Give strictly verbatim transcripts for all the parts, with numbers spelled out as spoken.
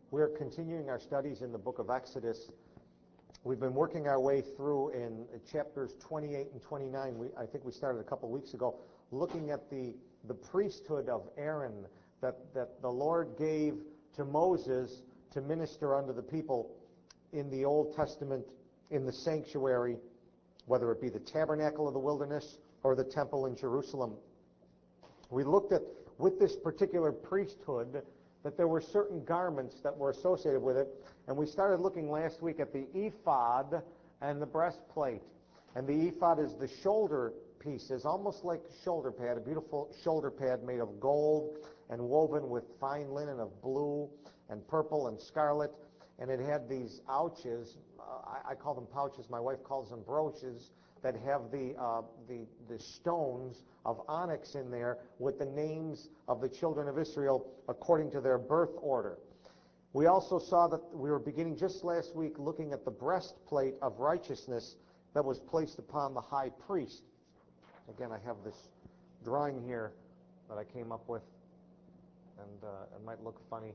We're continuing our studies in the book of Exodus. We've been working our way through in chapters twenty-eight and twenty-nine. We, I think we started a couple weeks ago, looking at the, the priesthood of Aaron that, that the Lord gave to Moses to minister unto the people in the Old Testament, in the sanctuary, whether it be the tabernacle of the wilderness or the temple in Jerusalem. We looked at, with this particular priesthood, that there were certain garments that were associated with it, and we started looking last week at the ephod and the breastplate. And the ephod is the shoulder pieces, almost like a shoulder pad, a beautiful shoulder pad made of gold and woven with fine linen of blue and purple and scarlet, and it had these ouches, uh, I, I call them pouches, my wife calls them brooches, that have the, uh, the, the stones of onyx in there with the names of the children of Israel according to their birth order. We also saw that we were beginning just last week looking at the breastplate of righteousness that was placed upon the high priest. Again, I have this drawing here that I came up with, and uh, it might look funny.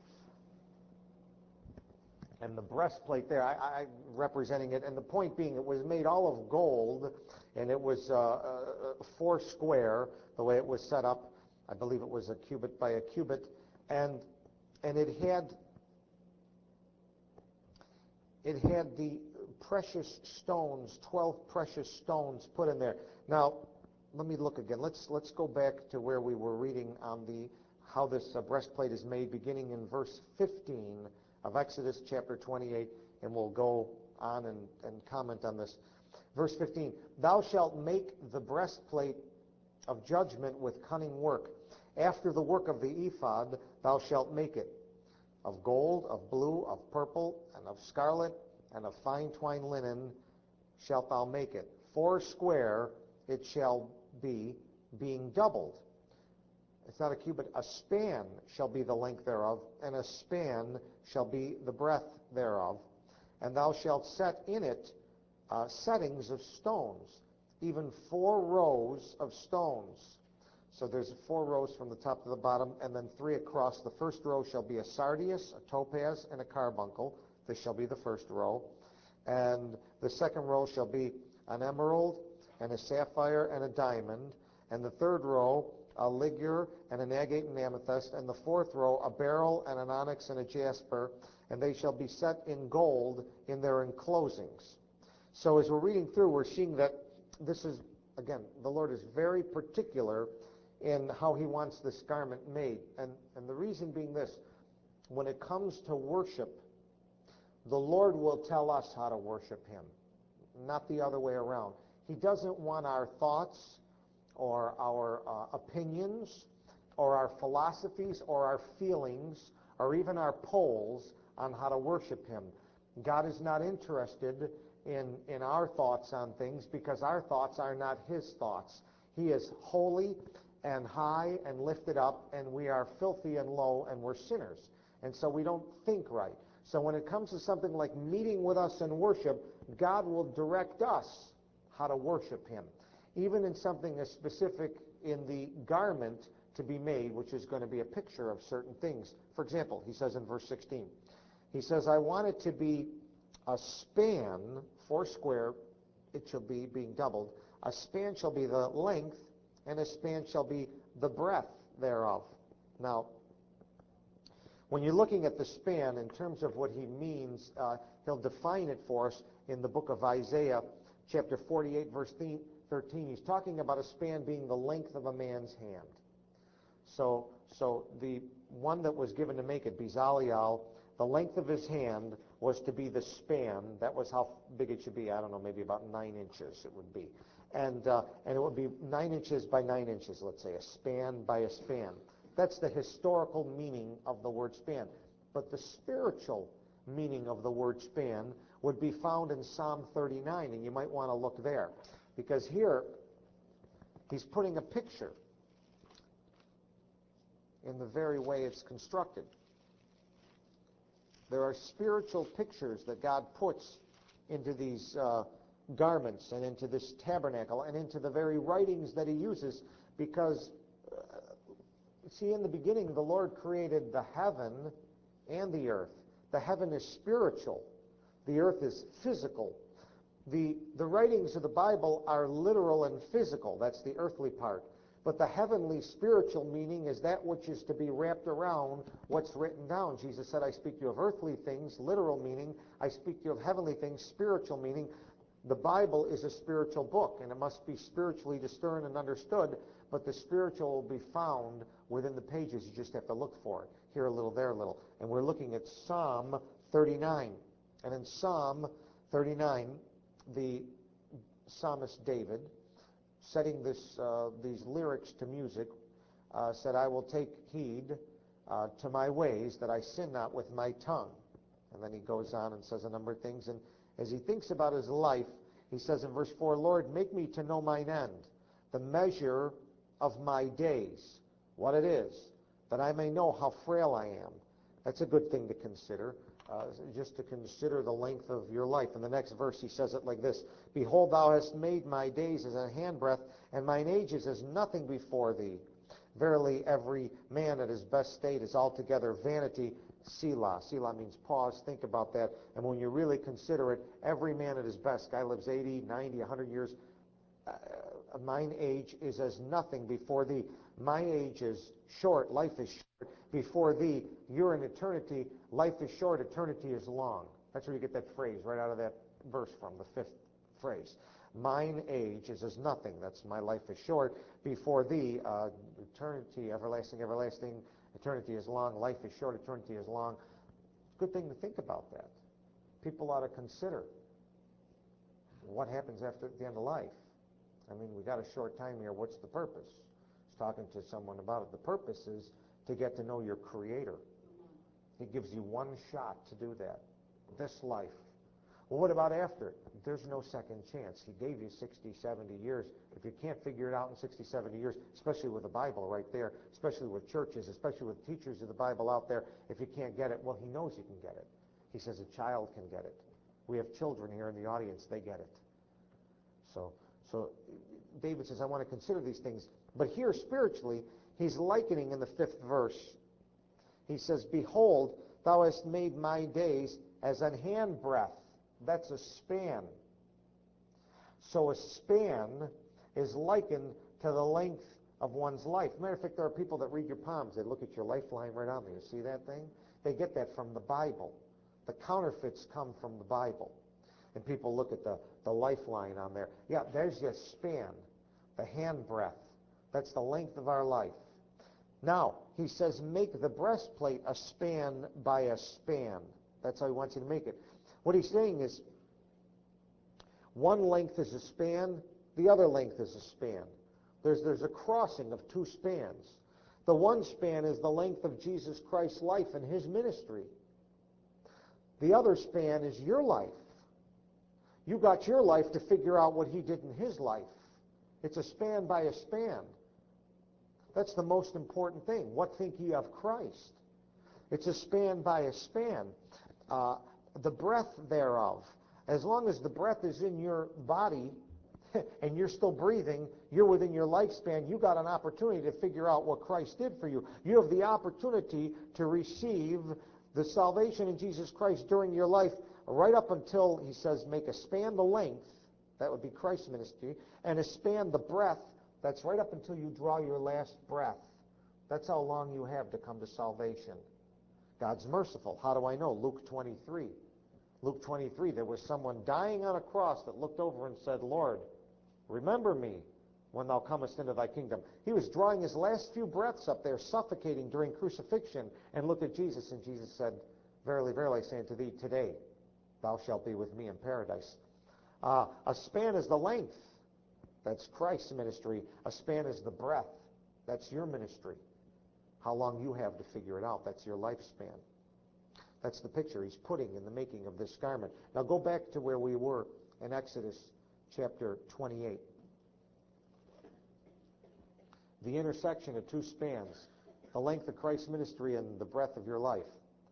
And the breastplate there, I, I representing it, and the point being, it was made all of gold, and it was uh, uh, four square, the way it was set up. I believe it was a cubit by a cubit, and and it had it had the precious stones, twelve precious stones put in there. Now, let me look again. Let's let's go back to where we were reading on the how this uh, breastplate is made, beginning in verse fifteen. Of Exodus chapter twenty-eight, and we'll go on and, and comment on this. Verse fifteen, thou shalt make the breastplate of judgment with cunning work. After the work of the ephod, thou shalt make it. Of gold, of blue, of purple, and of scarlet, and of fine twined linen shalt thou make it. Four square it shall be, being doubled. It's not a cubit, a span shall be the length thereof, and a span shall be the breadth thereof. And thou shalt set in it uh, settings of stones, even four rows of stones. So there's four rows from the top to the bottom, and then three across. The first row shall be a sardius, a topaz, and a carbuncle. This shall be the first row. And the second row shall be an emerald, and a sapphire, and a diamond. And the third row, a ligure, and an agate and amethyst, and the fourth row, a beryl, and an onyx, and a jasper, and they shall be set in gold in their enclosings. So as we're reading through, we're seeing that this is, again, the Lord is very particular in how he wants this garment made. And, and the reason being this, when it comes to worship, the Lord will tell us how to worship him, not the other way around. He doesn't want our thoughts or our uh, opinions, or our philosophies, or our feelings, or even our polls on how to worship him. God is not interested in, in our thoughts on things, because our thoughts are not his thoughts. He is holy and high and lifted up, and we are filthy and low, and we're sinners. And so we don't think right. So when it comes to something like meeting with us in worship, God will direct us how to worship him. Even in something as specific in the garment to be made, which is going to be a picture of certain things. For example, he says in verse sixteen, he says, I want it to be a span, four square, it shall be, being doubled. A span shall be the length, and a span shall be the breadth thereof. Now, when you're looking at the span, in terms of what he means, uh, he'll define it for us in the book of Isaiah, chapter forty-eight, verse thirteen. He's talking about a span being the length of a man's hand. So, so the one that was given to make it, Bezalel, the length of his hand was to be the span. That was how big it should be. I don't know, maybe about nine inches it would be. And, uh, and it would be nine inches by nine inches, let's say, a span by a span. That's the historical meaning of the word span. But the spiritual meaning of the word span would be found in Psalm thirty-nine, and you might want to look there. Because here, he's putting a picture in the very way it's constructed. There are spiritual pictures that God puts into these uh, garments and into this tabernacle and into the very writings that he uses, because, uh, see, in the beginning, the Lord created the heaven and the earth. The heaven is spiritual. The earth is physical. The, the writings of the Bible are literal and physical. That's the earthly part. But the heavenly spiritual meaning is that which is to be wrapped around what's written down. Jesus said, I speak to you of earthly things, literal meaning. I speak to you of heavenly things, spiritual meaning. The Bible is a spiritual book, and it must be spiritually discerned and understood, but the spiritual will be found within the pages. You just have to look for it. Here a little, there a little. And we're looking at Psalm thirty-nine. And in Psalm thirty-nine, the psalmist David, setting this, uh, these lyrics to music, uh, said, I will take heed uh, to my ways, that I sin not with my tongue. And then he goes on and says a number of things. And as he thinks about his life, he says in verse four, Lord, make me to know mine end, the measure of my days, what it is, that I may know how frail I am. That's a good thing to consider, uh, just to consider the length of your life. In the next verse, he says it like this, Behold, thou hast made my days as a handbreadth, and mine age is as nothing before thee. Verily, every man at his best state is altogether vanity. Selah. Selah means pause, think about that. And when you really consider it, every man at his best, guy lives eighty, ninety, one hundred years, uh, mine age is as nothing before thee. My age is short, life is short before thee. You're in eternity, life is short, eternity is long. That's where you get that phrase right out of that verse from, the fifth phrase. Mine age is as nothing. That's my life is short before thee. Uh, eternity, everlasting, everlasting. Eternity is long. Life is short. Eternity is long. Good thing to think about that. People ought to consider what happens after the end of life. I mean, we got a short time here. What's the purpose? I was talking to someone about it. The purpose is to get to know your Creator. He gives you one shot to do that. This life. Well, what about after? There's no second chance. He gave you sixty, seventy years. If you can't figure it out in sixty, seventy years, especially with the Bible right there, especially with churches, especially with teachers of the Bible out there, if you can't get it, well, he knows you can get it. He says a child can get it. We have children here in the audience. They get it. So, so David says, I want to consider these things. But here, spiritually, he's likening in the fifth verse. He says, Behold, thou hast made my days as an handbreadth. That's a span. So a span is likened to the length of one's life. Matter of fact, there are people that read your palms. They look at your lifeline right on there. You see that thing? They get that from the Bible. The counterfeits come from the Bible. And people look at the, the lifeline on there. Yeah, there's your span, the handbreadth. That's the length of our life. Now, he says, make the breastplate a span by a span. That's how he wants you to make it. What he's saying is, one length is a span, the other length is a span. There's, there's a crossing of two spans. The one span is the length of Jesus Christ's life and his ministry. The other span is your life. You got your life to figure out what he did in his life. It's a span by a span. That's the most important thing. What think ye of Christ? It's a span by a span. Uh, the breath thereof. As long as the breath is in your body and you're still breathing, you're within your lifespan, you got an opportunity to figure out what Christ did for you. You have the opportunity to receive the salvation in Jesus Christ during your life right up until, he says, make a span the length, that would be Christ's ministry, and a span the breath, that's right up until you draw your last breath. That's how long you have to come to salvation. God's merciful. How do I know? Luke twenty-three. Luke twenty-three, there was someone dying on a cross that looked over and said, Lord, remember me when thou comest into thy kingdom. He was drawing his last few breaths up there, suffocating during crucifixion, and looked at Jesus, and Jesus said, Verily, verily, I say unto thee, today thou shalt be with me in paradise. Uh, a span is the length. That's Christ's ministry. A span is the breath. That's your ministry. How long you have to figure it out. That's your lifespan. That's the picture he's putting in the making of this garment. Now go back to where we were in Exodus chapter twenty-eight. The intersection of two spans, the length of Christ's ministry and the breadth of your life.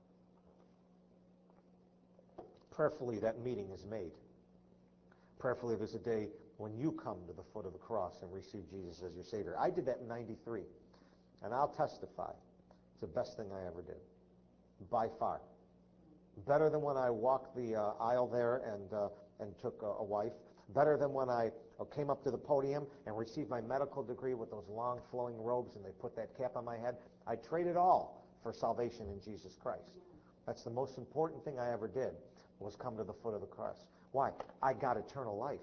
Prayerfully, that meeting is made. Prayerfully, there's a day when you come to the foot of the cross and receive Jesus as your Savior. I did that in ninety-three, and I'll testify. It's the best thing I ever did. by far. Better than when I walked the uh, aisle there and uh, and took a, a wife. Better than when I uh, came up to the podium and received my medical degree with those long flowing robes and they put that cap on my head. I trade it all for salvation in Jesus Christ. That's the most important thing I ever did, was come to the foot of the cross. Why? I got eternal life.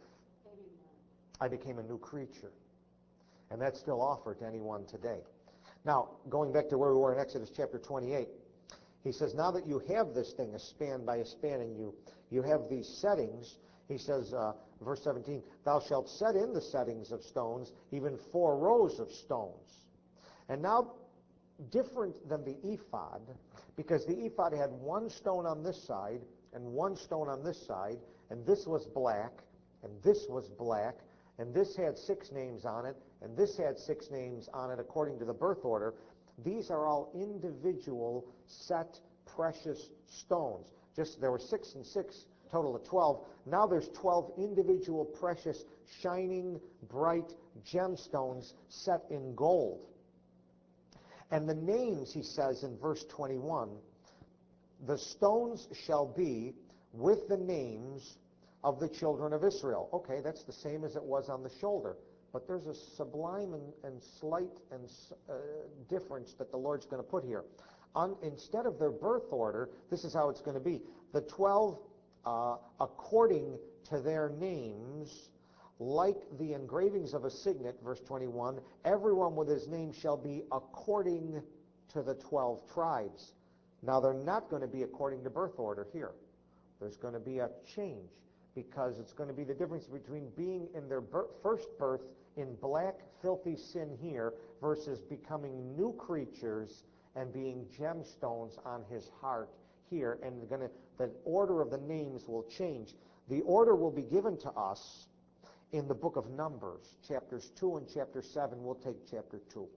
I became a new creature. And that's still offered to anyone today. Now, going back to where we were in Exodus chapter twenty-eight, he says, now that you have this thing, a span by a span, and you, you have these settings, he says, uh, verse seventeen, thou shalt set in the settings of stones, even four rows of stones. And now, different than the ephod, because the ephod had one stone on this side and one stone on this side, and this was black, and this was black, and this had six names on it, and this had six names on it according to the birth order. These are all individual set precious stones. Just there were six and six, total of twelve. Now there's twelve individual precious, shining, bright gemstones set in gold. And the names, he says in verse twenty-one, the stones shall be with the names of the children of Israel. Okay, that's the same as it was on the shoulder. But there's a sublime and, and slight and uh, difference that the Lord's going to put here. On, instead of their birth order, this is how it's going to be. The twelve, uh, according to their names, like the engravings of a signet, verse twenty-one, everyone with his name shall be according to the twelve tribes. Now, they're not going to be according to birth order here. There's going to be a change, because it's going to be the difference between being in their birth, first birth in black, filthy sin here versus becoming new creatures and being gemstones on his heart here. And going to, the order of the names will change. The order will be given to us in the book of Numbers, chapters two and chapter seven. We'll take chapter two.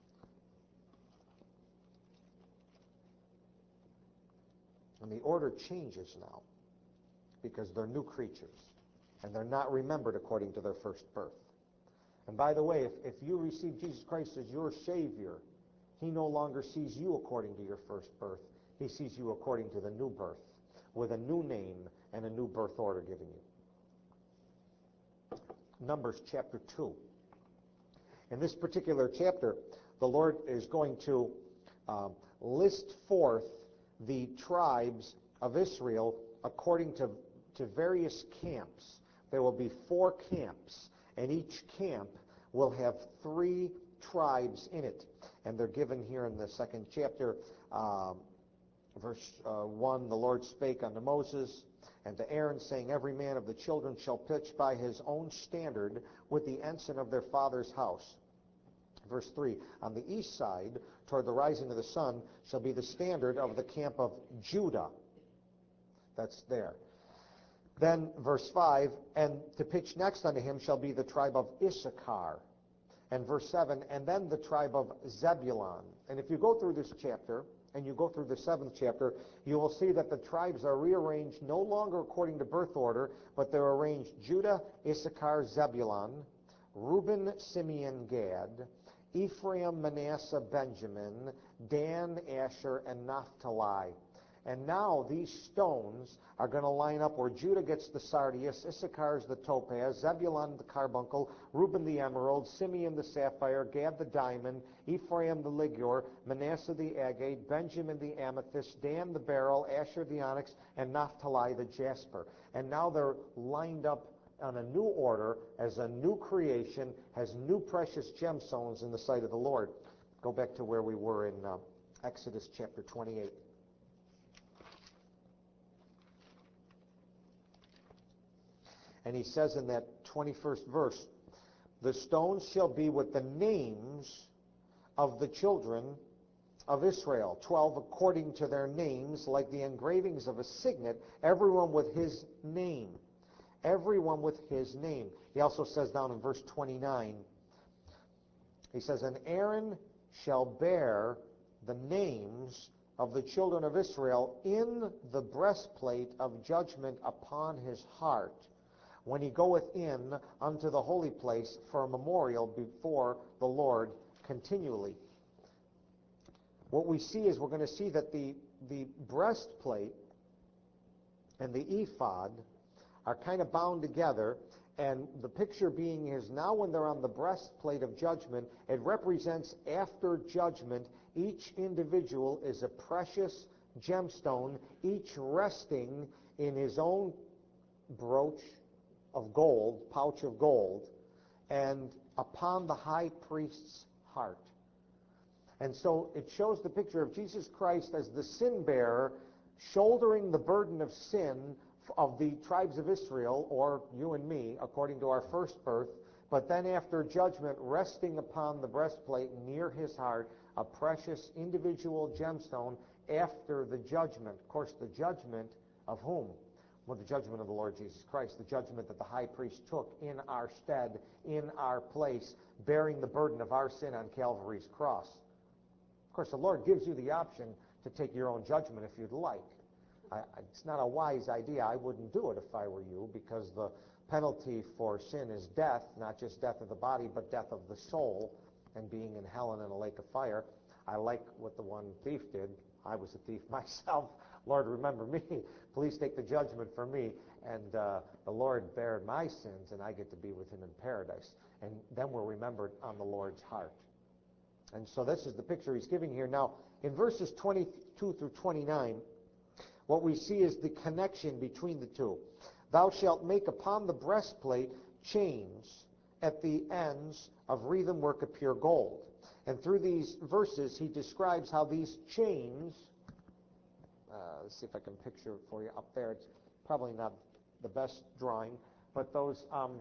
And the order changes now, because they're new creatures, and they're not remembered according to their first birth. And by the way, if, if you receive Jesus Christ as your Savior, he no longer sees you according to your first birth. He sees you according to the new birth, with a new name and a new birth order given you. Numbers chapter two. In this particular chapter, the Lord is going to um, list forth the tribes of Israel according to to various camps. There will be four camps, and each camp will have three tribes in it. And they're given here in the second chapter. Um, verse uh, one, the Lord spake unto Moses and to Aaron, saying, every man of the children shall pitch by his own standard with the ensign of their father's house. Verse three, on the east side, toward the rising of the sun, shall be the standard of the camp of Judah. That's there. Then, verse five, and to pitch next unto him shall be the tribe of Issachar. And verse seven, and then the tribe of Zebulun. And if you go through this chapter, and you go through the seventh chapter, you will see that the tribes are rearranged no longer according to birth order, but they're arranged Judah, Issachar, Zebulun, Reuben, Simeon, Gad, Ephraim, Manasseh, Benjamin, Dan, Asher, and Naphtali. And now these stones are going to line up where Judah gets the sardius, Issachar is the topaz, Zebulun the carbuncle, Reuben the emerald, Simeon the sapphire, Gad the diamond, Ephraim the ligure, Manasseh the agate, Benjamin the amethyst, Dan the beryl, Asher the onyx, and Naphtali the jasper. And now they're lined up on a new order as a new creation, has new precious gemstones in the sight of the Lord. Go back to where we were in uh, Exodus chapter twenty-eight. And he says in that twenty-first verse, the stones shall be with the names of the children of Israel, twelve according to their names, like the engravings of a signet, everyone with his name. Everyone with his name. He also says down in verse twenty-nine, he says, and Aaron shall bear the names of the children of Israel in the breastplate of judgment upon his heart, when he goeth in unto the holy place for a memorial before the Lord continually. What we see is we're going to see that the the breastplate and the ephod are kind of bound together, and the picture being is now when they're on the breastplate of judgment, it represents after judgment, each individual is a precious gemstone, each resting in his own brooch of gold, pouch of gold, and upon the high priest's heart. And so it shows the picture of Jesus Christ as the sin bearer, shouldering the burden of sin of the tribes of Israel, or you and me, according to our first birth, but then after judgment, resting upon the breastplate near his heart, a precious individual gemstone after the judgment. Of course, the judgment of whom? Well, the judgment of the Lord Jesus Christ, the judgment that the high priest took in our stead, in our place, bearing the burden of our sin on Calvary's cross. Of course, the Lord gives you the option to take your own judgment if you'd like. I, it's not a wise idea. I wouldn't do it if I were you, because the penalty for sin is death, not just death of the body, but death of the soul, and being in hell and in a lake of fire. I like what the one thief did. I was a thief myself. Lord, remember me. Please take the judgment for me. And uh, the Lord bared my sins, and I get to be with him in paradise. And then we're remembered on the Lord's heart. And so this is the picture he's giving here. Now, in verses twenty-two through twenty-nine, what we see is the connection between the two. Thou shalt make upon the breastplate chains at the ends of wreathen work of pure gold. And through these verses, he describes how these chains, uh, let's see if I can picture it for you up there. It's probably not the best drawing, but those, um,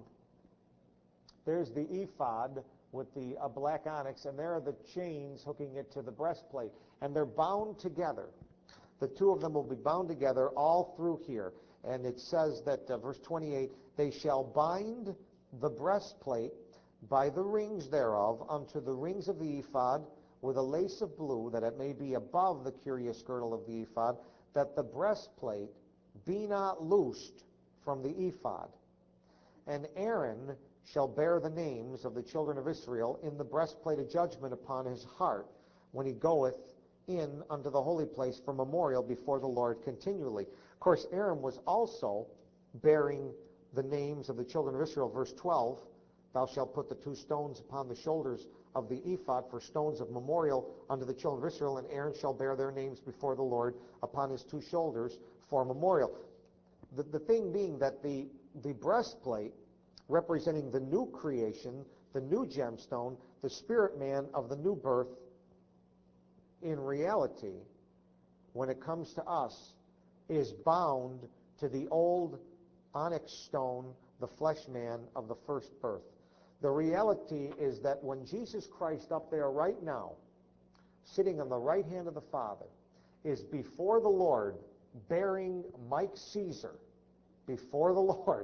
there's the ephod with the uh, black onyx, and there are the chains hooking it to the breastplate. And they're bound together. The two of them will be bound together all through here. And it says that, uh, verse twenty-eight, they shall bind the breastplate by the rings thereof unto the rings of the ephod with a lace of blue, that it may be above the curious girdle of the ephod, that the breastplate be not loosed from the ephod. And Aaron shall bear the names of the children of Israel in the breastplate of judgment upon his heart, when he goeth in unto the holy place for memorial before the Lord continually. Of course, Aaron was also bearing the names of the children of Israel. Verse twelve, thou shalt put the two stones upon the shoulders of the ephod for stones of memorial unto the children of Israel, and Aaron shall bear their names before the Lord upon his two shoulders for memorial. The, the thing being that the, the breastplate, representing the new creation, the new gemstone, the spirit man of the new birth, in reality, when it comes to us, is bound to the old onyx stone, the flesh man of the first birth. The reality is that when Jesus Christ up there right now, sitting on the right hand of the Father, is before the Lord bearing Mike Caesar before the Lord,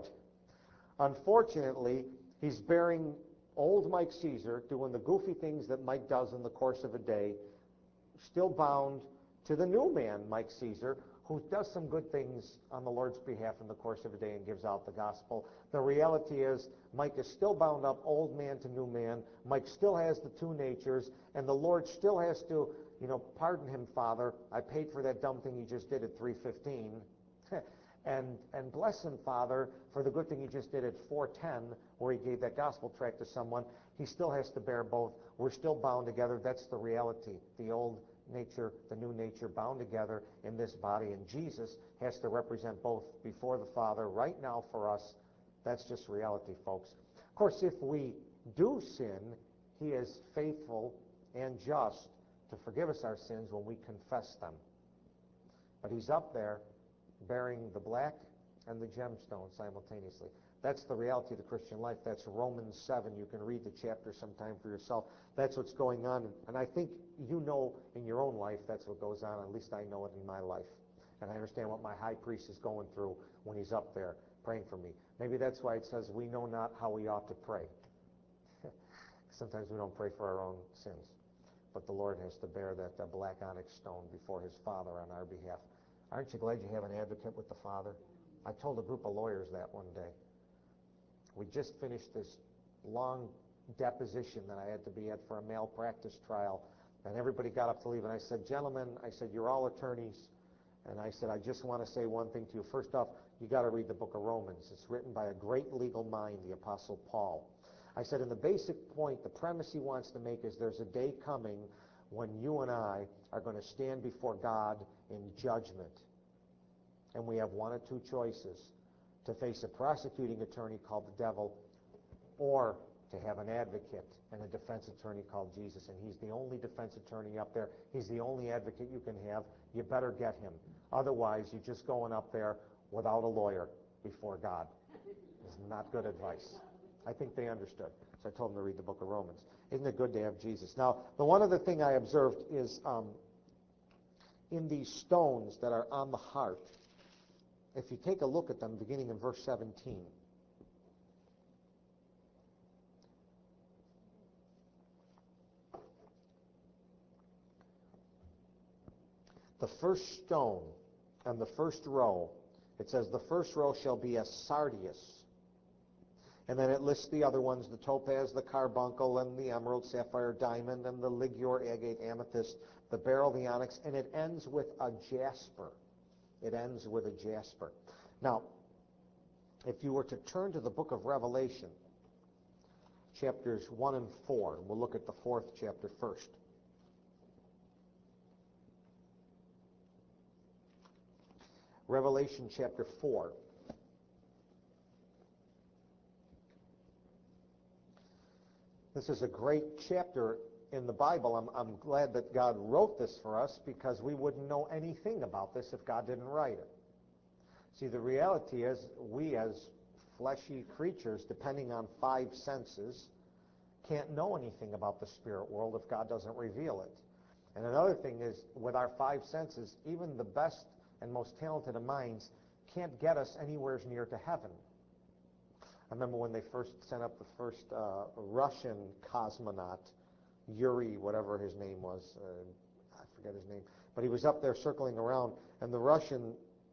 unfortunately, he's bearing old Mike Caesar, doing the goofy things that Mike does in the course of a day, still bound to the new man, Mike Caesar, who does some good things on the Lord's behalf in the course of a day and gives out the gospel. The reality is, Mike is still bound up, old man to new man. Mike still has the two natures, and the Lord still has to, you know, pardon him, Father. I paid for that dumb thing you just did at three fifteen. and and bless him, Father, for the good thing he just did at four ten, where he gave that gospel tract to someone. He still has to bear both. We're still bound together. That's the reality. The old nature, the new nature, bound together in this body, and Jesus has to represent both before the Father right now for us. That's just reality, folks. Of course, if we do sin, he is faithful and just to forgive us our sins when we confess them. But he's up there bearing the black and the gemstone simultaneously. That's the reality of the Christian life. That's Romans seven. You can read the chapter sometime for yourself. That's what's going on. And I think you know in your own life that's what goes on. At least I know it in my life. And I understand what my high priest is going through when he's up there praying for me. Maybe that's why it says we know not how we ought to pray. Sometimes we don't pray for our own sins. But the Lord has to bear that uh, black onyx stone before his Father on our behalf. Aren't you glad you have an advocate with the Father? I told a group of lawyers that one day. We just finished this long deposition that I had to be at for a malpractice trial, And everybody got up to leave, and I said, gentlemen, I said, you're all attorneys, and I said, I just want to say one thing to you. First off, you got to read the book of Romans. It's written by a great legal mind, the Apostle Paul. I said, and the basic point, the premise he wants to make is there's a day coming when you and I are going to stand before God in judgment. And we have one of two choices: to face a prosecuting attorney called the devil, or to have an advocate and a defense attorney called Jesus. And he's the only defense attorney up there. He's the only advocate you can have. You better get him. Otherwise, you're just going up there without a lawyer before God. It's not good advice. I think they understood. So I told them to read the book of Romans. Isn't it good to have Jesus? Now, the one other thing I observed is um, in these stones that are on the heart, if you take a look at them, beginning in verse seventeen, the first stone and the first row, it says the first row shall be a sardius. And then it lists the other ones, the topaz, the carbuncle, and the emerald, sapphire, diamond, and the ligure, agate, amethyst, the beryl, the onyx, and it ends with a jasper. It ends with a jasper. Now, if you were to turn to the book of Revelation, chapters one and four, and we'll look at the fourth chapter first. Revelation chapter four. This is a great chapter in the Bible. I'm, I'm glad that God wrote this for us, because we wouldn't know anything about this if God didn't write it. See, the reality is we as fleshy creatures, depending on five senses, can't know anything about the spirit world if God doesn't reveal it. And another thing is, with our five senses, even the best and most talented of minds can't get us anywhere near to heaven. I remember when they first sent up the first uh, Russian cosmonaut, Yuri, whatever his name was, uh, I forget his name, but he was up there circling around, and the Russian,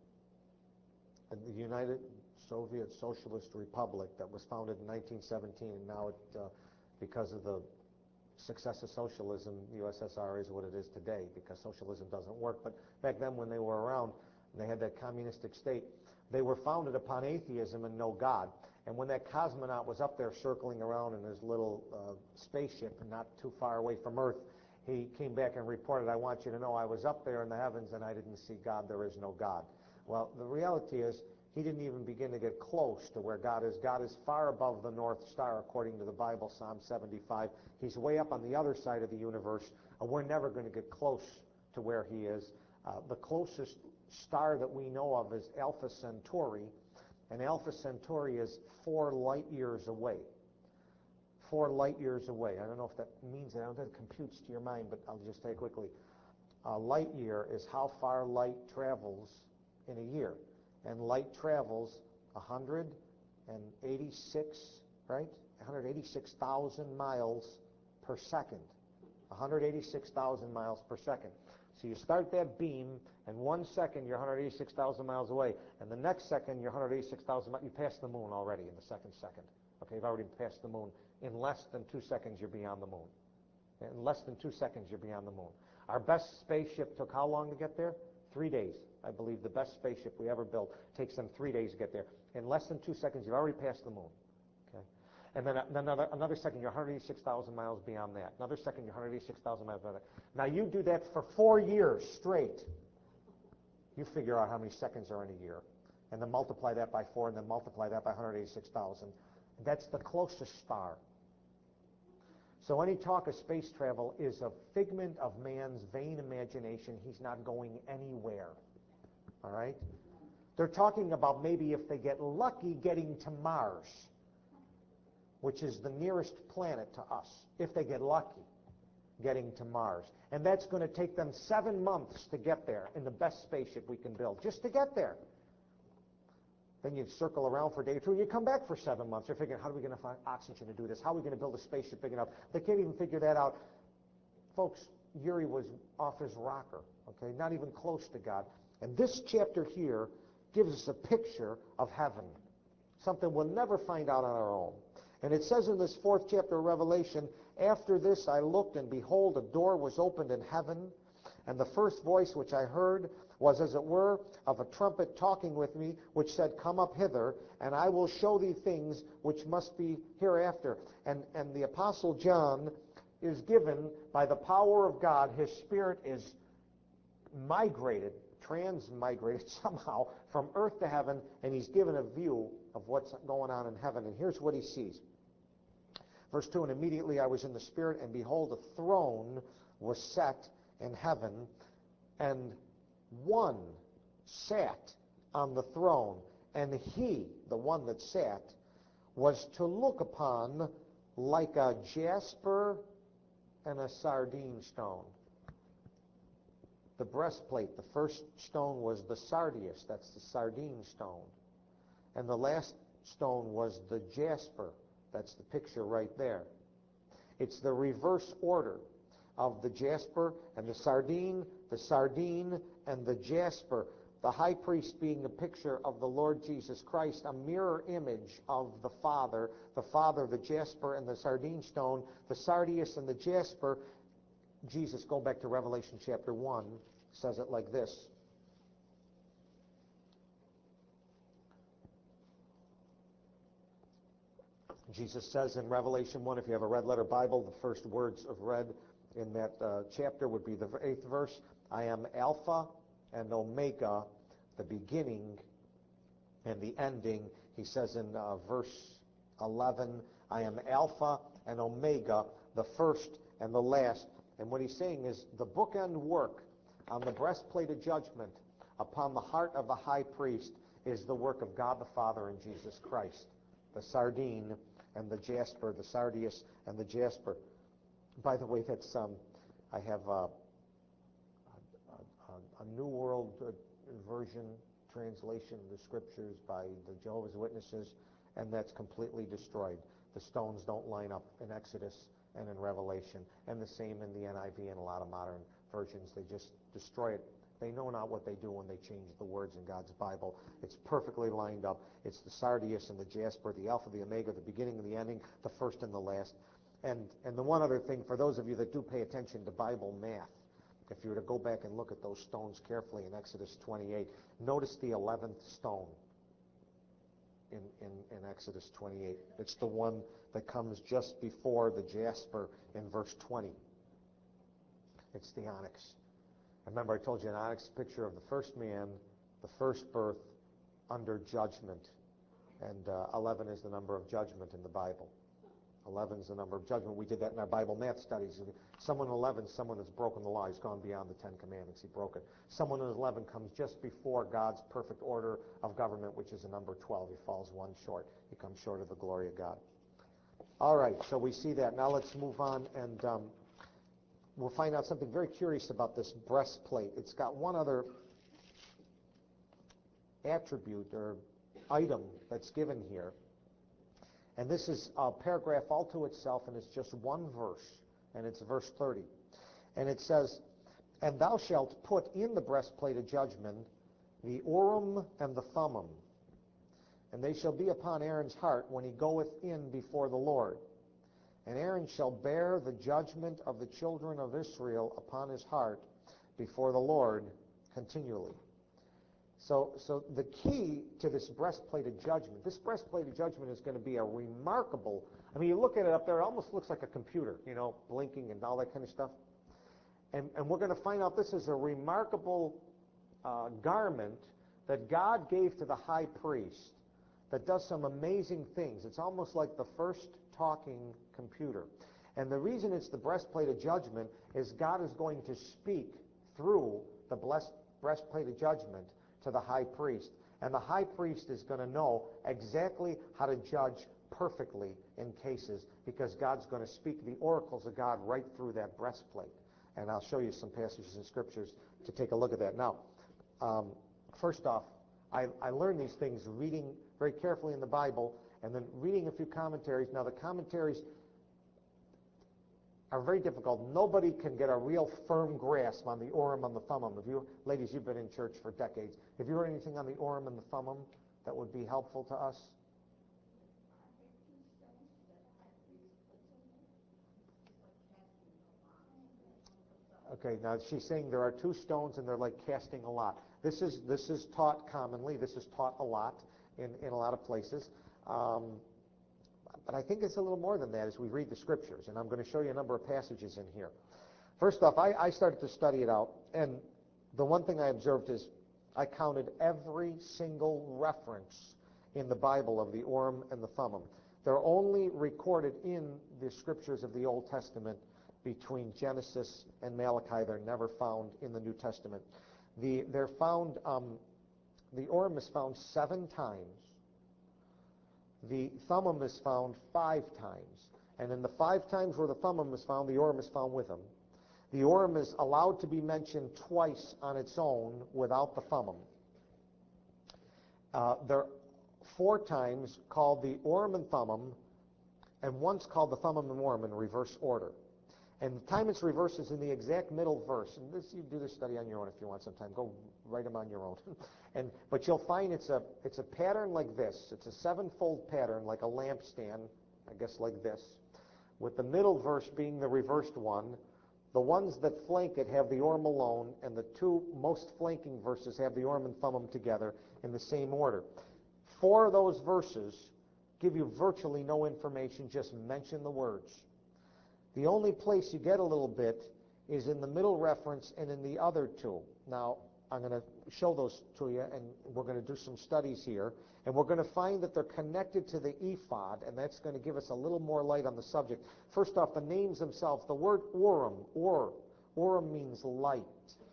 uh, the United Soviet Socialist Republic that was founded in nineteen seventeen, and now it, uh, because of the success of socialism, the U S S R is what it is today, because socialism doesn't work. But back then when they were around, and they had that communistic state, they were founded upon atheism and no God. And when that cosmonaut was up there circling around in his little uh, spaceship, not too far away from Earth, he came back and reported, I want you to know I was up there in the heavens and I didn't see God. There is no God. Well, the reality is he didn't even begin to get close to where God is. God is far above the North Star, according to the Bible, Psalm seventy-five. He's way up on the other side of the universe, and we're never going to get close to where he is. Uh, the closest star that we know of is Alpha Centauri, and Alpha Centauri is four light years away. Four light years away. I don't know if that means it. I don't know if that computes to your mind, but I'll just say quickly. A light year is how far light travels in a year. And light travels one hundred eighty-six, right? one hundred eighty-six thousand miles per second. one hundred eighty-six thousand miles per second. So you start that beam, and one second you're one hundred eighty-six thousand miles away, and the next second you're one hundred eighty-six thousand miles. You passed the moon already in the second second. Okay, you've already passed the moon. In less than two seconds, you're beyond the moon. In less than two seconds, you're beyond the moon. Our best spaceship took how long to get there? Three days. I believe the best spaceship we ever built takes them three days to get there. In less than two seconds, you've already passed the moon. Okay, and then another another second, you're one hundred eighty-six thousand miles beyond that. Another second, you're one hundred eighty-six thousand miles beyond that. Now you do that for four years straight. You figure out how many seconds are in a year, and then multiply that by four, and then multiply that by one hundred eighty-six thousand. That's the closest star. So any talk of space travel is a figment of man's vain imagination. He's not going anywhere. All right? They're talking about maybe if they get lucky getting to Mars, which is the nearest planet to us, if they get lucky getting to Mars. And that's going to take them seven months to get there in the best spaceship we can build, just to get there. Then you circle around for a day or two, and you come back for seven months. They're figuring, how are we going to find oxygen to do this? How are we going to build a spaceship big enough? They can't even figure that out. Folks, Yuri was off his rocker, okay, not even close to God. And this chapter here gives us a picture of heaven, something we'll never find out on our own. And it says in this fourth chapter of Revelation, after this I looked, and behold, a door was opened in heaven, and the first voice which I heard was as it were of a trumpet talking with me, which said, Come up hither, and I will show thee things which must be hereafter. And, and the Apostle John is given, by the power of God, his spirit is migrated, transmigrated somehow, from earth to heaven, and he's given a view of what's going on in heaven. And here's what he sees. Verse two, and immediately I was in the Spirit, and behold, a throne was set in heaven, and one sat on the throne, and he, the one that sat, was to look upon like a jasper and a sardine stone. The breastplate, the first stone was the sardius, that's the sardine stone. And the last stone was the jasper, that's the picture right there. It's the reverse order of the jasper and the sardine, the sardine and the jasper. The high priest being a picture of the Lord Jesus Christ, a mirror image of the Father. The Father, the jasper and the sardine stone, the sardius and the jasper. Jesus, go back to Revelation chapter one, says it like this. Jesus says in Revelation one, if you have a red letter Bible, the first words of red in that uh, chapter would be the eighth verse. I am Alpha and Omega, the beginning and the ending. He says in uh, verse eleven, I am Alpha and Omega, the first and the last. And what he's saying is the bookend work on the breastplate of judgment upon the heart of the high priest is the work of God the Father and Jesus Christ. The sardine and the jasper, the sardius and the jasper. By the way, that's um, I have uh, a, a, a New World uh, Version translation of the Scriptures by the Jehovah's Witnesses, and that's completely destroyed. The stones don't line up in Exodus and in Revelation, and the same in the N I V and a lot of modern versions. They just destroy it. They know not what they do when they change the words in God's Bible. It's perfectly lined up. It's the sardius and the jasper, the alpha, the omega, the beginning and the ending, the first and the last. And and the one other thing, for those of you that do pay attention to Bible math, if you were to go back and look at those stones carefully in Exodus twenty-eight, notice the eleventh stone in, in, in Exodus twenty-eight. It's the one that comes just before the jasper in verse twenty. It's the onyx. Remember, I told you an onyx picture of the first man, the first birth under judgment. And uh, eleven is the number of judgment in the Bible. eleven is the number of judgment. We did that in our Bible math studies. Someone in eleven is someone that's broken the law. He's gone beyond the Ten Commandments. He broke it. Someone in eleven comes just before God's perfect order of government, which is a number twelve. He falls one short. He comes short of the glory of God. All right, so we see that. Now let's move on, and um, we'll find out something very curious about this breastplate. It's got one other attribute or item that's given here. And this is a paragraph all to itself, and it's just one verse, and it's verse thirty. And it says, And thou shalt put in the breastplate of judgment the Urim and the Thummim, and they shall be upon Aaron's heart when he goeth in before the Lord. And Aaron shall bear the judgment of the children of Israel upon his heart before the Lord continually. So, so the key to this breastplate of judgment, this breastplate of judgment is going to be a remarkable, I mean, you look at it up there, it almost looks like a computer, you know, blinking and all that kind of stuff. And, and we're going to find out this is a remarkable uh, garment that God gave to the high priest that does some amazing things. It's almost like the first talking computer. And the reason it's the breastplate of judgment is God is going to speak through the blessed breastplate of judgment to the high priest. And the high priest is going to know exactly how to judge perfectly in cases, because God's going to speak the oracles of God right through that breastplate. And I'll show you some passages in Scriptures to take a look at that. Now, um, first off, I, I learned these things reading very carefully in the Bible and then reading a few commentaries. Now, the commentaries are very difficult. Nobody can get a real firm grasp on the Urim and the Thummim. If you, ladies, you've been in church for decades. Have you heard anything on the Urim and the Thummim that would be helpful to us? Okay, now she's saying there are two stones and they're like casting a lot. This is this is taught commonly. This is taught a lot in, in a lot of places. Um, but I think it's a little more than that as we read the scriptures, and I'm going to show you a number of passages in here. First off, I, I started to study it out, and the one thing I observed is I counted every single reference in the Bible of the Urim and the Thummim. They're only recorded in the scriptures of the Old Testament between Genesis and Malachi. They're never found in the New Testament. The, they're found, um, the Urim is found seven times. The Thummim is found five times. And in the five times where the Thummim is found, the Urim is found with them. The Urim is allowed to be mentioned twice on its own without the Thummim. Uh, they're four times called the Urim and Thummim, and once called the Thummim and Urim in reverse order. And the time it's reversed is in the exact middle verse. And this, you do this study on your own if you want sometime. Go write them on your own. and But you'll find it's a, it's a pattern like this. It's a sevenfold pattern, like a lampstand, I guess like this, with the middle verse being the reversed one. The ones that flank it have the Urim alone, and the two most flanking verses have the Urim and Thummim together in the same order. Four of those verses give you virtually no information, just mention the words. The only place you get a little bit is in the middle reference and in the other two. Now, I'm going to show those to you, and we're going to do some studies here, and we're going to find that they're connected to the ephod, and that's going to give us a little more light on the subject. First off, the names themselves, the word Urim, Ur, Urim means light.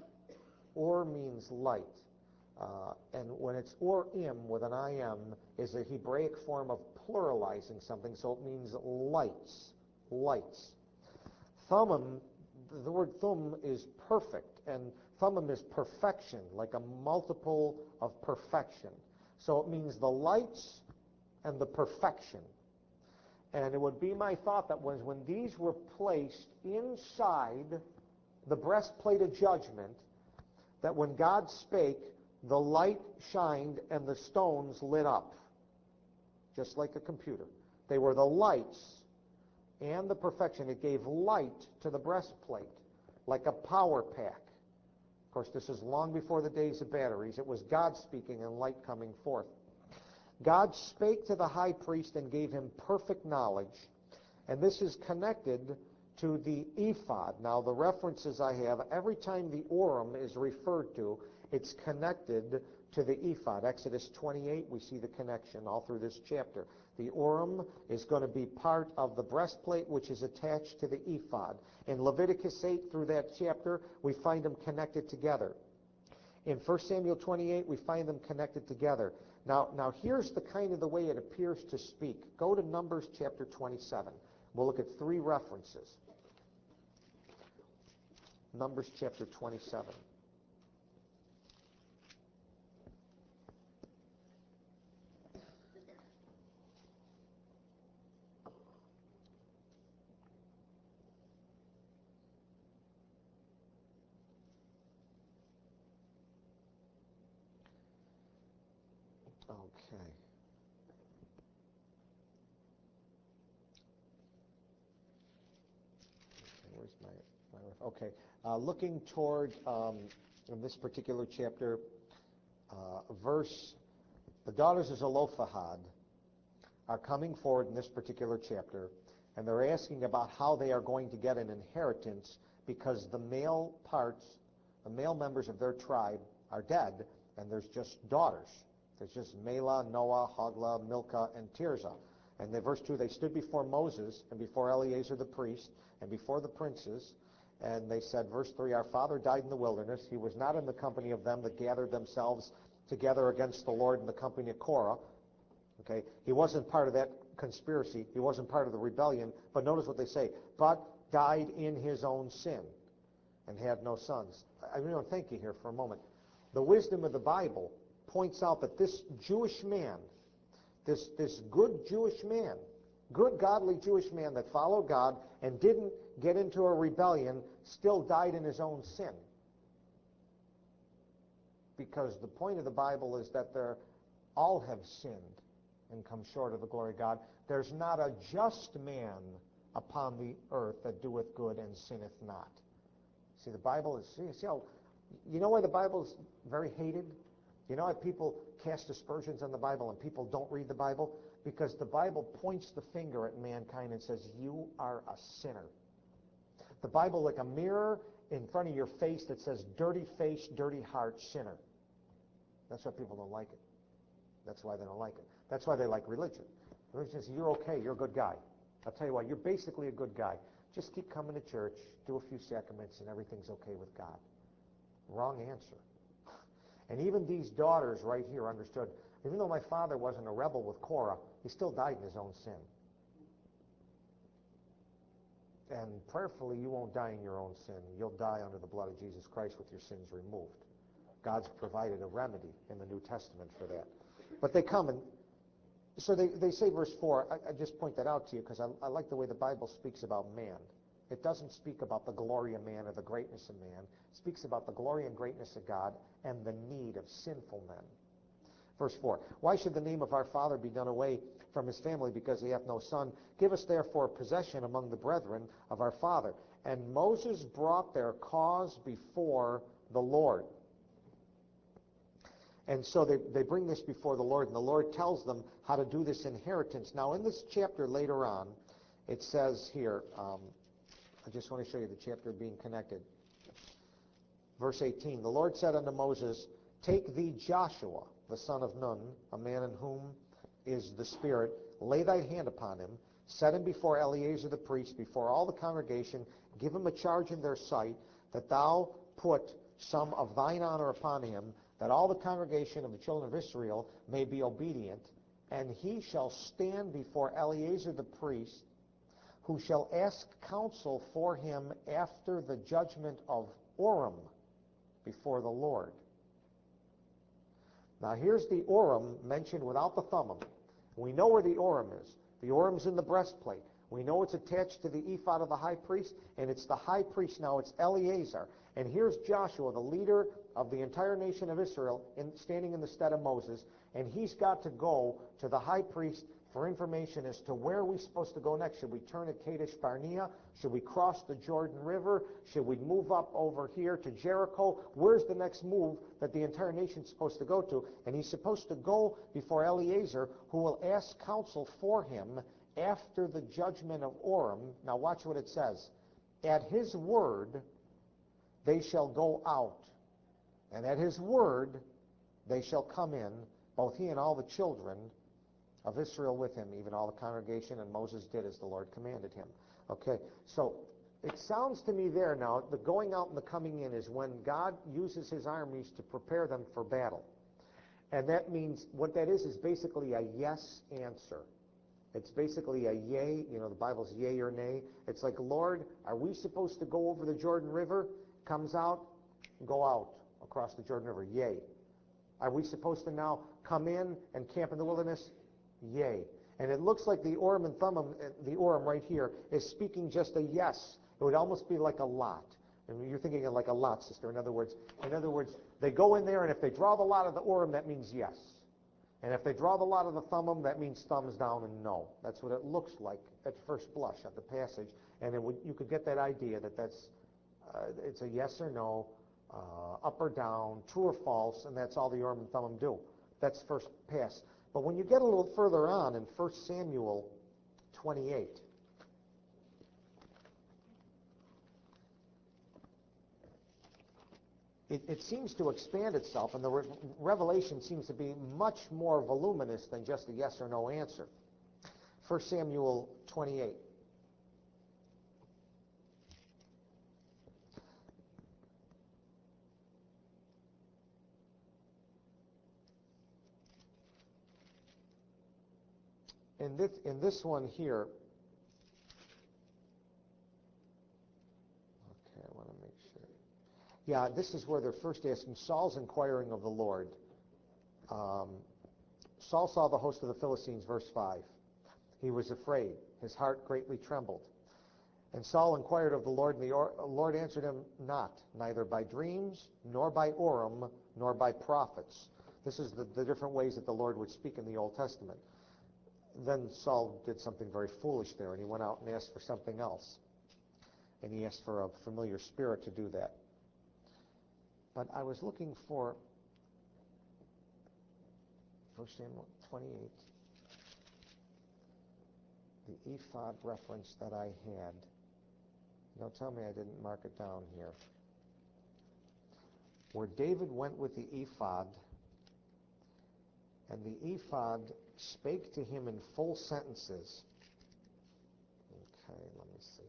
Ur means light. Uh, and when it's Urim with an I M, is a Hebraic form of pluralizing something, so it means lights, lights. Thummim, the word thum is perfect, and Thummim is perfection, like a multiple of perfection. So it means the lights and the perfection. And it would be my thought that was when these were placed inside the breastplate of judgment, that when God spake, the light shined and the stones lit up, just like a computer. They were the lights and the perfection. It gave light to the breastplate, like a power pack. Of course, this is long before the days of batteries. It was God speaking and light coming forth. God spake to the high priest and gave him perfect knowledge, and this is connected to the ephod. Now, the references I have, every time the Urim is referred to, it's connected to the ephod. Exodus twenty-eight, we see the connection all through this chapter. The Urim is going to be part of the breastplate, which is attached to the ephod. In Leviticus eight, through that chapter, we find them connected together. In First Samuel twenty-eight, we find them connected together. Now, now here's the kind of the way it appears to speak. Go to Numbers chapter twenty-seven. We'll look at three references. Numbers chapter twenty-seven. Okay. Where's my, my okay. Uh, looking toward, um, in this particular chapter, uh, verse, the daughters of Zelophehad are coming forward in this particular chapter, and they're asking about how they are going to get an inheritance because the male parts, the male members of their tribe are dead, and there's just daughters. There's just Mela, Noah, Hoglah, Milcah, and Tirzah. And in verse two, they stood before Moses and before Eleazar the priest and before the princes, and they said, verse three, our father died in the wilderness. He was not in the company of them that gathered themselves together against the Lord in the company of Korah. Okay, he wasn't part of that conspiracy. He wasn't part of the rebellion. But notice what they say, but died in his own sin and had no sons. I mean, thank you here for a moment. The wisdom of the Bible points out that this Jewish man, this, this good Jewish man, good godly Jewish man that followed God and didn't get into a rebellion, still died in his own sin. Because the point of the Bible is that they're, all have sinned and come short of the glory of God. There's not a just man upon the earth that doeth good and sinneth not. See, the Bible is, see, see how, you know why the Bible is very hated? You know why people cast aspersions on the Bible and people don't read the Bible? Because the Bible points the finger at mankind and says, you are a sinner. The Bible, like a mirror in front of your face that says, dirty face, dirty heart, sinner. That's why people don't like it. That's why they don't like it. That's why they like religion. Religion says, you're okay, you're a good guy. I'll tell you what, you're basically a good guy. Just keep coming to church, do a few sacraments, and everything's okay with God. Wrong answer. And even these daughters right here understood, even though my father wasn't a rebel with Korah, he still died in his own sin. And prayerfully, you won't die in your own sin. You'll die under the blood of Jesus Christ with your sins removed. God's provided a remedy in the New Testament for that. But they come and, so they, they say verse four, I, I just point that out to you because I, I like the way the Bible speaks about man. It doesn't speak about the glory of man or the greatness of man. It speaks about the glory and greatness of God and the need of sinful men. Verse four, why should the name of our father be done away from his family because he hath no son? Give us therefore possession among the brethren of our father. And Moses brought their cause before the Lord. And so they, they bring this before the Lord, and the Lord tells them how to do this inheritance. Now in this chapter later on, it says here, um, I just want to show you the chapter being connected. Verse eighteen, the Lord said unto Moses, take thee Joshua, the son of Nun, a man in whom is the Spirit, lay thy hand upon him, set him before Eleazar the priest, before all the congregation, give him a charge in their sight, that thou put some of thine honor upon him, that all the congregation of the children of Israel may be obedient, and he shall stand before Eleazar the priest, who shall ask counsel for him after the judgment of Urim before the Lord. Now here's the Urim mentioned without the Thummim. We know where the Urim is. The Urim's in the breastplate. We know it's attached to the ephod of the high priest, and it's the high priest now, it's Eleazar. And here's Joshua, the leader of the entire nation of Israel, in, standing in the stead of Moses, and he's got to go to the high priest for information as to where are we supposed to go next. Should we turn at Kadesh Barnea? Should we cross the Jordan River? Should we move up over here to Jericho? Where's the next move that the entire nation's supposed to go to? And he's supposed to go before Eleazar, who will ask counsel for him after the judgment of Urim. Now watch what it says. At his word they shall go out, and at his word they shall come in, both he and all the children of Israel with him, even all the congregation, and Moses did as the Lord commanded him. Okay, so it sounds to me there now, the going out and the coming in is when God uses his armies to prepare them for battle. And that means, what that is, is basically a yes answer. It's basically a yay, you know, the Bible's yay or nay. It's like, Lord, are we supposed to go over the Jordan River? Comes out, go out across the Jordan River, yay. Are we supposed to now come in and camp in the wilderness? Yay. And it looks like the Urim and Thummim, the Urim right here, is speaking just a yes. It would almost be like a lot. And you're thinking of like a lot, sister. In other words, in other words, they go in there, and if they draw the lot of the Urim, that means yes. And if they draw the lot of the Thummim, that means thumbs down and no. That's what it looks like at first blush of the passage. And it would, you could get that idea that that's uh, it's a yes or no, uh, up or down, true or false, and that's all the Urim and Thummim do. That's first pass. But when you get a little further on in First Samuel twenty-eight, it, it seems to expand itself, and the re revelation seems to be much more voluminous than just a yes or no answer. First Samuel twenty-eight. In this, in this one here, okay, I want to make sure. Yeah, this is where they're first asking. Saul's inquiring of the Lord. Um, Saul saw the host of the Philistines, verse five. He was afraid. His heart greatly trembled. And Saul inquired of the Lord, and the or Lord answered him not, neither by dreams, nor by Urim, nor by prophets. This is the, the different ways that the Lord would speak in the Old Testament. Then Saul did something very foolish there, and he went out and asked for something else. and he asked for a familiar spirit to do that. But I was looking for First Samuel twenty-eight, the ephod reference that I had. Don't tell me I didn't mark it down here. Where David went with the ephod, and the ephod spake to him in full sentences. Okay, let me see.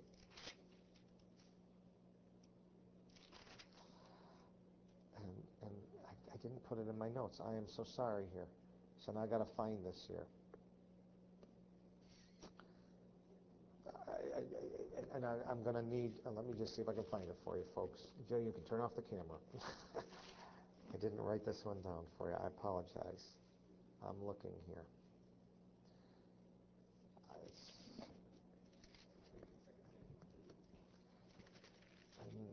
And, and I, I didn't put it in my notes. I am so sorry here. So now I got to find this here. I, I, I, and I, I'm going to need, uh, let me just see if I can find it for you, folks. Joe, you can turn off the camera. I didn't write this one down for you. I apologize. I'm looking here. I'm,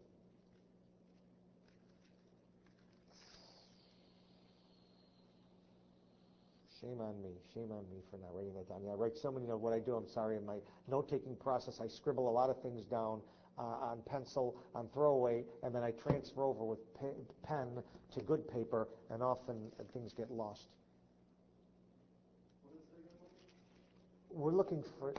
Shame on me. Shame on me for not writing that down. Yeah, I write so many of what I do. I'm sorry. In my note-taking process, I scribble a lot of things down uh, on pencil, on throwaway, and then I transfer over with pe pen to good paper, and often uh, things get lost. We're looking for...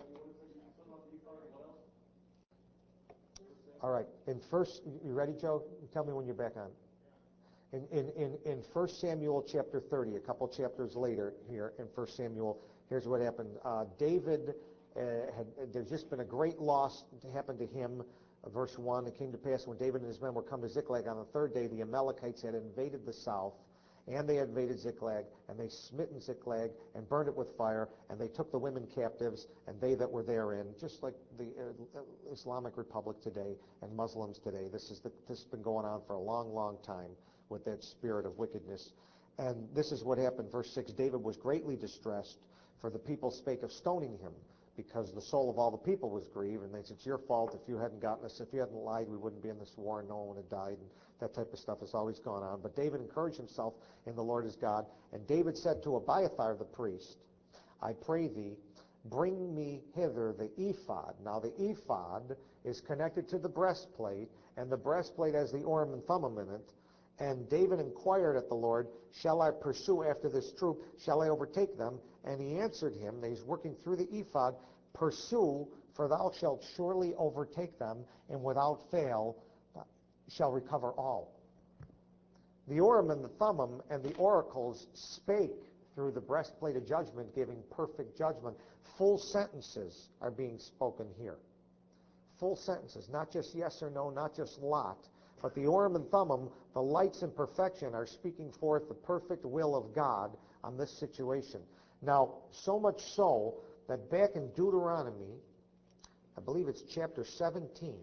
All right. In first, you ready, Joe? Tell me when you're back on. In, in, in, in First Samuel chapter thirty, a couple chapters later here in First Samuel, here's what happened. Uh, David, uh, had, there's just been a great loss to happen to him. Uh, verse one, it came to pass when David and his men were come to Ziklag on the third day, the Amalekites had invaded the south, and they had invaded Ziklag, and they smitten Ziklag and burned it with fire, and they took the women captives, and they that were therein, just like the uh, Islamic Republic today and Muslims today. This, is the, this has been going on for a long, long time, with that spirit of wickedness. And this is what happened. Verse six, David was greatly distressed, for the people spake of stoning him, because the soul of all the people was grieved, and they said, it's your fault. If you hadn't gotten us, if you hadn't lied, we wouldn't be in this war, and no one would have died, and that type of stuff has always gone on. But David encouraged himself in the Lord his God, and David said to Abiathar the priest, I pray thee, bring me hither the ephod. Now the ephod is connected to the breastplate, and the breastplate has the Urim and Thummim in it. And David inquired at the Lord, shall I pursue after this troop? Shall I overtake them? And he answered him, that he's working through the ephod, pursue, for thou shalt surely overtake them, and without fail shall recover all. The Urim and the Thummim and the oracles spake through the breastplate of judgment, giving perfect judgment. Full sentences are being spoken here. Full sentences, not just yes or no, not just lot. But the Urim and Thummim, the lights in perfection, are speaking forth the perfect will of God on this situation. Now, so much so that back in Deuteronomy, I believe it's chapter seventeen,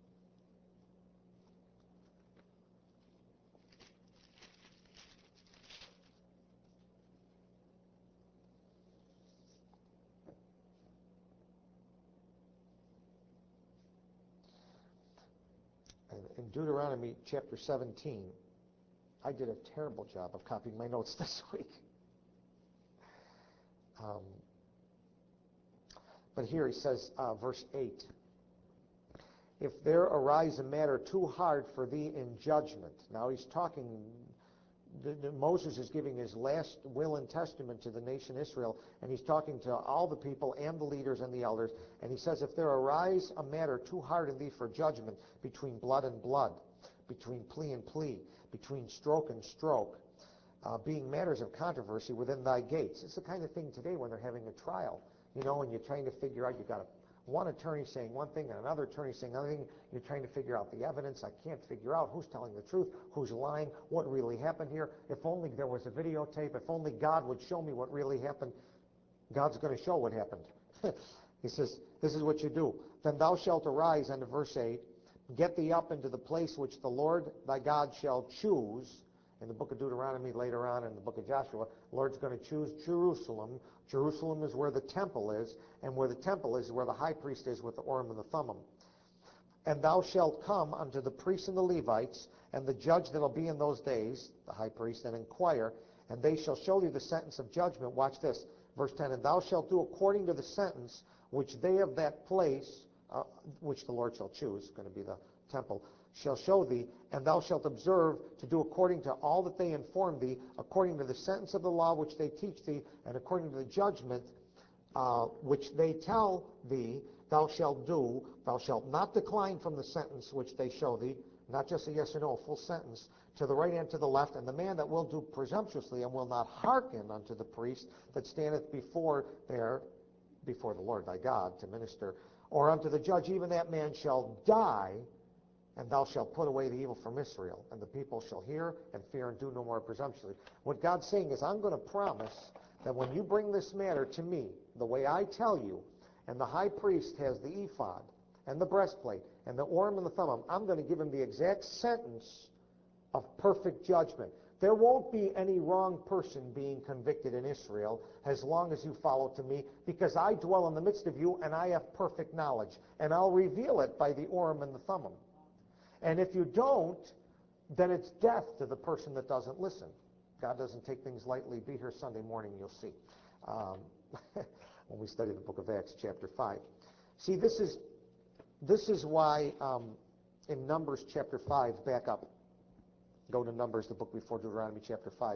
in Deuteronomy chapter seventeen, I did a terrible job of copying my notes this week. Um, but here he says, uh, verse eight, if there arise a matter too hard for thee in judgment. Now he's talking, the, the, Moses is giving his last will and testament to the nation Israel, and he's talking to all the people and the leaders and the elders, and he says, if there arise a matter too hard in thee for judgment, between blood and blood, between plea and plea, between stroke and stroke, uh, being matters of controversy within thy gates. It's the kind of thing today when they're having a trial, you know, and you're trying to figure out, you've got a, one attorney saying one thing and another attorney saying another thing. You're trying to figure out the evidence. I can't figure out who's telling the truth, who's lying, what really happened here. If only there was a videotape, if only God would show me what really happened. God's going to show what happened. He says, this is what you do. Then thou shalt arise, under verse eight, get thee up into the place which the Lord thy God shall choose. In the book of Deuteronomy, later on in the book of Joshua, the Lord's going to choose Jerusalem. Jerusalem is where the temple is, and where the temple is where the high priest is with the Urim and the Thummim. And thou shalt come unto the priests and the Levites, and the judge that will be in those days, the high priest, and inquire, and they shall show thee the sentence of judgment. Watch this, verse ten, and thou shalt do according to the sentence which they of that place uh, which the Lord shall choose, going to be the temple, shall show thee, and thou shalt observe to do according to all that they inform thee, according to the sentence of the law which they teach thee, and according to the judgment uh, which they tell thee, thou shalt do. Thou shalt not decline from the sentence which they show thee, not just a yes or no, a full sentence, to the right and to the left. And the man that will do presumptuously and will not hearken unto the priest that standeth before there, before the Lord thy God to minister, or unto the judge, even that man shall die, and thou shalt put away the evil from Israel. And the people shall hear and fear and do no more presumptuously. What God's saying is, I'm going to promise that when you bring this matter to me, the way I tell you, and the high priest has the ephod and the breastplate and the Urim and the Thummim, I'm going to give him the exact sentence of perfect judgment. There won't be any wrong person being convicted in Israel as long as you follow to me, because I dwell in the midst of you and I have perfect knowledge, and I'll reveal it by the Urim and the Thummim. And if you don't, then it's death to the person that doesn't listen. God doesn't take things lightly. Be here Sunday morning, you'll see. Um, when we study the book of Acts, chapter five. See, this is this is why um, in Numbers chapter five, back up. Go to Numbers, the book before Deuteronomy chapter five.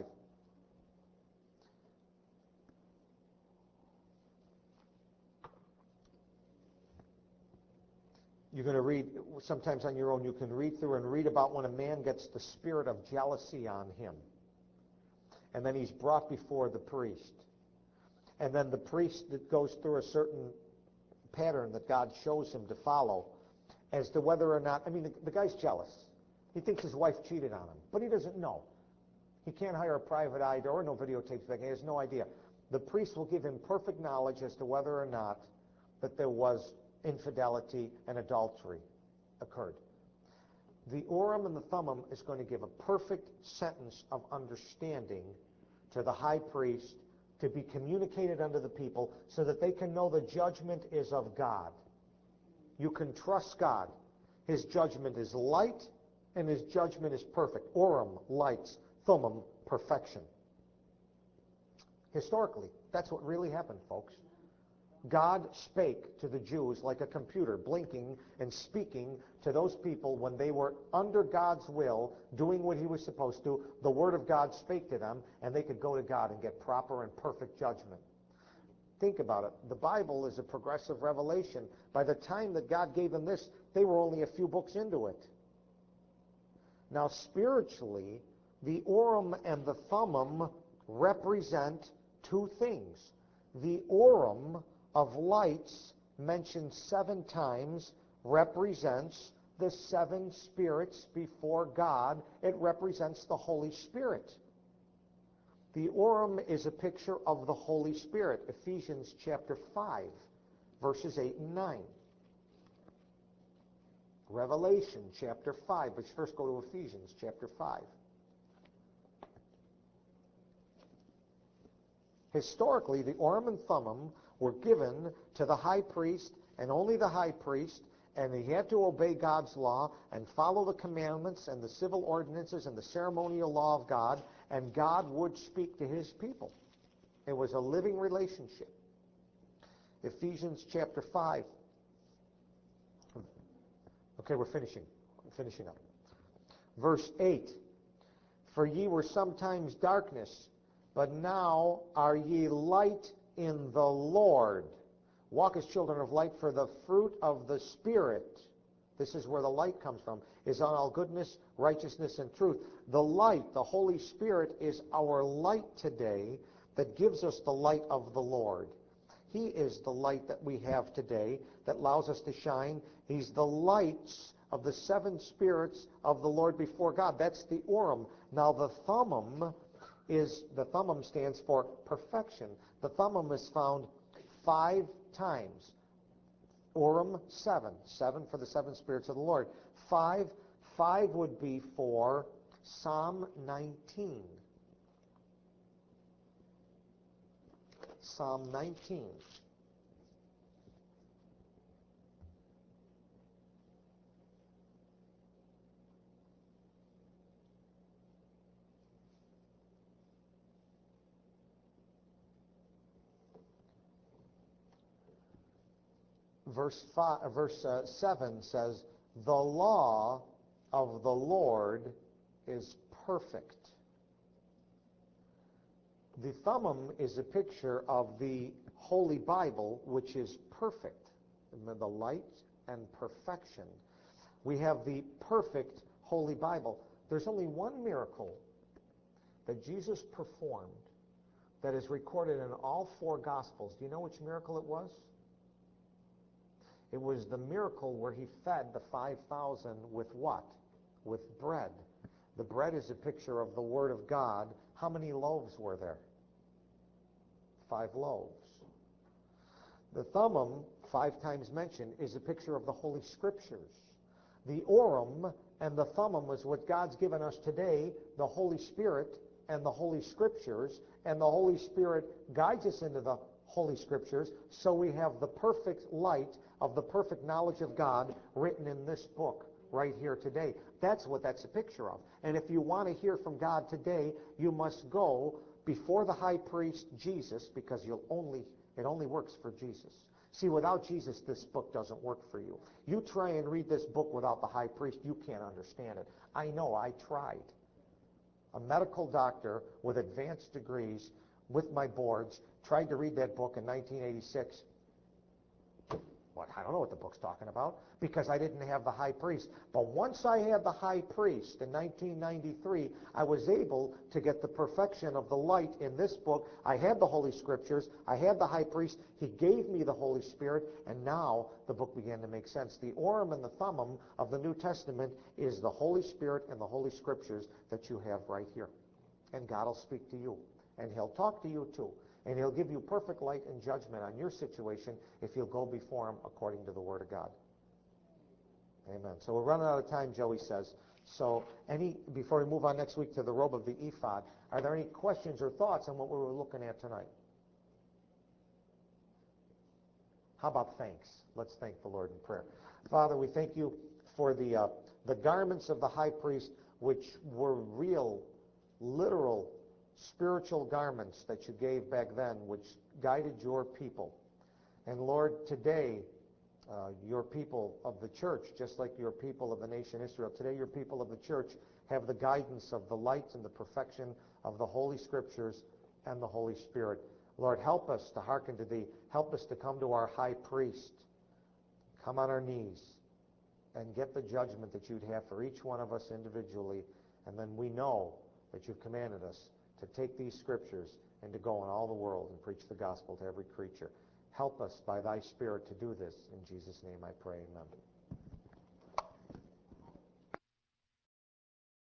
You're going to read, sometimes on your own, you can read through and read about when a man gets the spirit of jealousy on him. And then he's brought before the priest. And then the priest that goes through a certain pattern that God shows him to follow as to whether or not, I mean, the, the guy's jealous. He thinks his wife cheated on him, but he doesn't know. He can't hire a private eye or no videotapes back. He has no idea. The priest will give him perfect knowledge as to whether or not that there was infidelity and adultery occurred. The Urim and the Thummim is going to give a perfect sentence of understanding to the high priest to be communicated unto the people so that they can know the judgment is of God. You can trust God. His judgment is light and his judgment is perfect. Urim, lights, Thummim, perfection. Historically, that's what really happened, folks. God spake to the Jews like a computer, blinking and speaking to those people when they were under God's will, doing what he was supposed to. The Word of God spake to them, and they could go to God and get proper and perfect judgment. Think about it. The Bible is a progressive revelation. By the time that God gave them this, they were only a few books into it. Now, spiritually, the Urim and the Thummim represent two things. The Urim of lights, mentioned seven times, represents the seven spirits before God. It represents the Holy Spirit. The Urim is a picture of the Holy Spirit. Ephesians chapter five, verses eight and nine. Revelation chapter five. Let's first go to Ephesians chapter five. Historically, the Urim and Thummim were given to the high priest, and only the high priest, and he had to obey God's law and follow the commandments and the civil ordinances and the ceremonial law of God, and God would speak to his people. It was a living relationship. Ephesians chapter five. Okay, we're finishing. We're finishing up. Verse eight. For ye were sometimes darkness, but now are ye light in the Lord. Walk as children of light, for the fruit of the Spirit, this is where the light comes from, is on all goodness, righteousness, and truth. The light, the Holy Spirit, is our light today that gives us the light of the Lord. He is the light that we have today that allows us to shine. He's the lights of the seven spirits of the Lord before God. That's the Urim. Now the Thummim is, the Thummim stands for perfection. The Thummim is found five times. Urim, seven. Seven for the seven spirits of the Lord. Five, five would be for Psalm nineteen. Psalm nineteen. verse five, uh, verse uh, seven says, "The law of the Lord is perfect." The thummim is a picture of the Holy Bible, which is perfect, the light and perfection. We have the perfect Holy Bible. There's only one miracle that Jesus performed that is recorded in all four Gospels. Do you know which miracle it was? It was the miracle where he fed the five thousand with what? With bread. The bread is a picture of the Word of God. How many loaves were there? Five loaves. The thummim, five times mentioned, is a picture of the Holy Scriptures. The Urim and the Thummim is what God's given us today, the Holy Spirit and the Holy Scriptures, and the Holy Spirit guides us into the Holy Scriptures, so we have the perfect light of the perfect knowledge of God written in this book right here today. That's what that's a picture of. And if you want to hear from God today, you must go before the high priest Jesus, because you'll only it only works for Jesus. See, without Jesus, this book doesn't work for you. You try and read this book without the high priest, you can't understand it. I know, I tried. A medical doctor with advanced degrees, with my boards, tried to read that book in nineteen eighty-six. What? I don't know what the book's talking about, because I didn't have the high priest. But once I had the high priest in nineteen ninety-three, I was able to get the perfection of the light in this book. I had the Holy Scriptures. I had the high priest. He gave me the Holy Spirit, and now the book began to make sense. The Urim and the Thummim of the New Testament is the Holy Spirit and the Holy Scriptures that you have right here. And God will speak to you, and He'll talk to you too. And He'll give you perfect light and judgment on your situation if you'll go before Him according to the Word of God. Amen. So we're running out of time, Joey says. So any before we move on next week to the robe of the ephod, are there any questions or thoughts on what we were looking at tonight? How about thanks? Let's thank the Lord in prayer. Father, we thank you for the uh, the garments of the high priest, which were real, literal, spiritual garments that you gave back then, which guided your people. And Lord, today, uh, your people of the church, just like your people of the nation Israel, today your people of the church have the guidance of the light and the perfection of the Holy Scriptures and the Holy Spirit. Lord, help us to hearken to Thee. Help us to come to our high priest, come on our knees, and get the judgment that you'd have for each one of us individually. And then we know that you've commanded us to take these Scriptures and to go in all the world and preach the gospel to every creature. Help us by Thy Spirit to do this. In Jesus' name I pray, amen.